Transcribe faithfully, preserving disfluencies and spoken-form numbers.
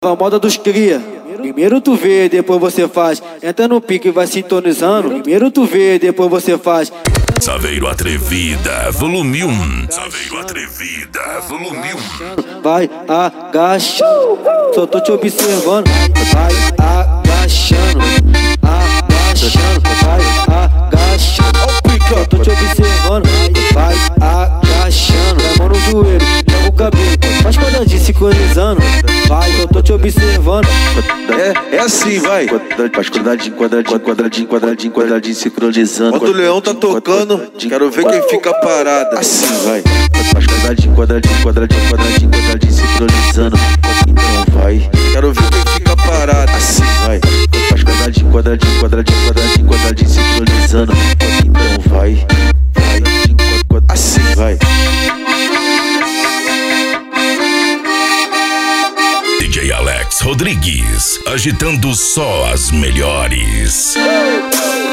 A moda dos cria. Primeiro tu vê, depois você faz. Entra no pique e vai sintonizando. Primeiro tu vê, depois você faz. Saveiro Atrevida, volume um. Saveiro Atrevida, volume um. Vai agachando, só tô te observando. Vai agachando, agachando, vai agachando. Só tô te observando. Vai agachando, a mão no joelho, joga o cabelo, faz quadradinho sincronizando. Vai, eu tô te observando. É, é assim, vai. Faz quadradinho, quadradinho, quadradinho, quadradinho, quadradinho sincronizando. Quando o leão tá tocando, quero ver quem fica parado. Assim, vai. Faz quadradinho, quadradinho, quadradinho, quadradinho, quadradinho sincronizando. Então vai. Quero ver quem fica parado. Assim, vai. Faz quadradinho, quadradinho, quadradinho, quadradinho, quadradinho sincronizando. Então vai. Vai. Assim, vai. D J Alex Rodrigues, agitando só as melhores.